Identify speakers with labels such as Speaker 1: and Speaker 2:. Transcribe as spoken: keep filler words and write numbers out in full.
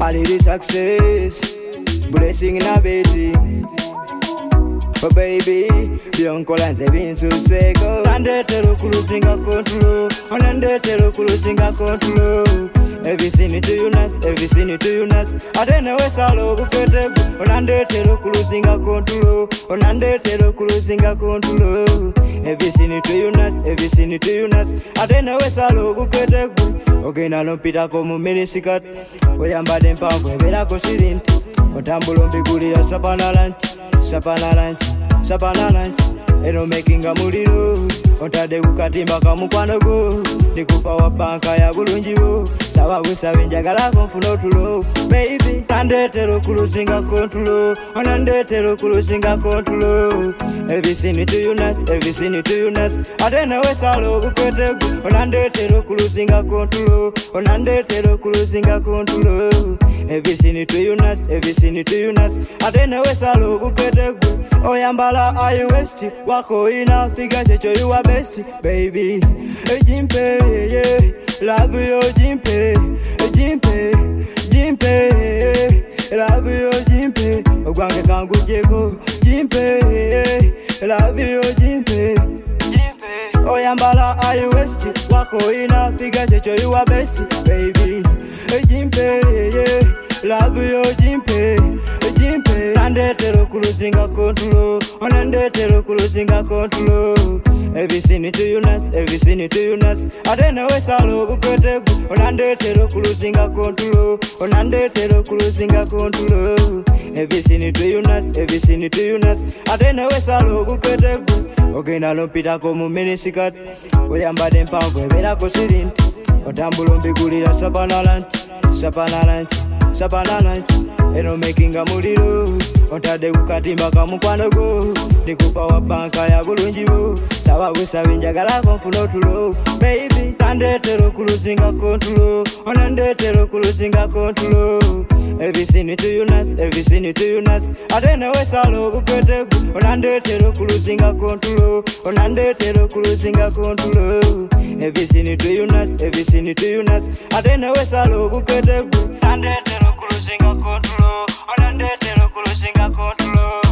Speaker 1: I did the success, blessing in a baby. But baby, the uncle and the beans to say go. And the terror cruising a control, and the terror cruising a control. Everything to you not, everything to you not. I don't know what's all over the on the terror cruising a control, on the terror cruising a control. Everything to you not, everything to you not. I don't know what's all over the okay, now no pita como minisikat. We am bad in power, we are considering. Otambulon bigulira sapana lunch, sapana lunch, sapana lunch. Eno making a muliro. Otade kukatimba kamukwano go. Nikupa wa banka ya bulunjibo. Sawa wisabe njagala konfuno tulo. Baby, andetero kulusinga kontulo. Onandetero kulusinga kontulo. Everything to you not, everything to you not. Adena wesalo bukwetegu. Onandetero kulusinga kontulo. Onandetero kulusinga kontulo. Everything to you not, everything to you not. Adena wesalo bukwetegu. Oyambala ayi westi. Wako ina figa checho you are best. Baby, Jimpe, yeah. Love you, Jimpe, Jimpe, Jimpe. Love you, Jimpe. Ogwange kangu jego, Jimpe. Love you, Jimpe, Jimpe. Oyambala ayi west. Wako ina figa checho you are best. Baby, Jimpe, yeah. Love you, Jimpe, Jimpe. Andetero kulusinga control, onandetero kulusinga control. Everything to you not, everything to you not. I don't know what's all over protect. Onandetero kulusinga control, onandetero kulusinga control. Everything to you not, everything to you not. I don't know what's all over protect. Okay, now no pita como minisikat. We am bad in power, we are considering. Otambulon bigulira sapana lunch, sapana lunch, sapana lunch. Eno making a muliro. Otade kukatimba kamukwano go. Nikupa wa banka ya bulunjibo. Sawa wisabe njagala konfuno tulo. Baby, andetero kulusinga control. Onandetero kulusinga control. Everything to you not, everything to you not. Adena wesalo bukwetegu. Onandetero kulusinga control. Onandetero kulusinga control. Everything to you not, everything to you not. Adena wesalo bukwetegu. Andetero kulusinga control. Onandetero kulusinga control.